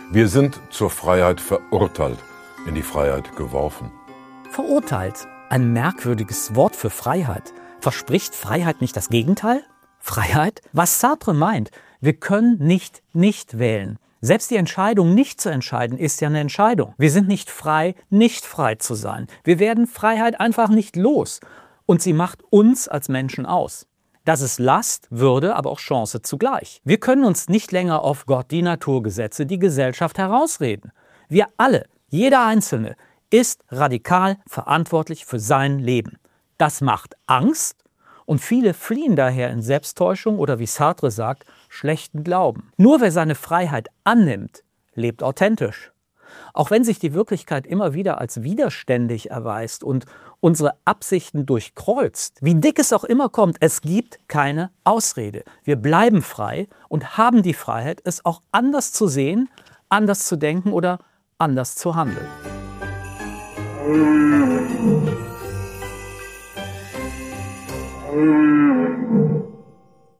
Wir sind zur Freiheit verurteilt, in die Freiheit geworfen. Verurteilt, ein merkwürdiges Wort für Freiheit. Verspricht Freiheit nicht das Gegenteil? Freiheit? Was Sartre meint, wir können nicht wählen. Selbst die Entscheidung, nicht zu entscheiden, ist ja eine Entscheidung. Wir sind nicht frei zu sein. Wir werden Freiheit einfach nicht los. Und sie macht uns als Menschen aus. Das ist Last, Würde, aber auch Chance zugleich. Wir können uns nicht länger auf Gott, die Naturgesetze, die Gesellschaft herausreden. Wir alle, jeder Einzelne, ist radikal verantwortlich für sein Leben. Das macht Angst und viele fliehen daher in Selbsttäuschung oder, wie Sartre sagt, schlechten Glauben. Nur wer seine Freiheit annimmt, lebt authentisch. Auch wenn sich die Wirklichkeit immer wieder als widerständig erweist und unsere Absichten durchkreuzt, wie dick es auch immer kommt, es gibt keine Ausrede. Wir bleiben frei und haben die Freiheit, es auch anders zu sehen, anders zu denken oder anders zu handeln.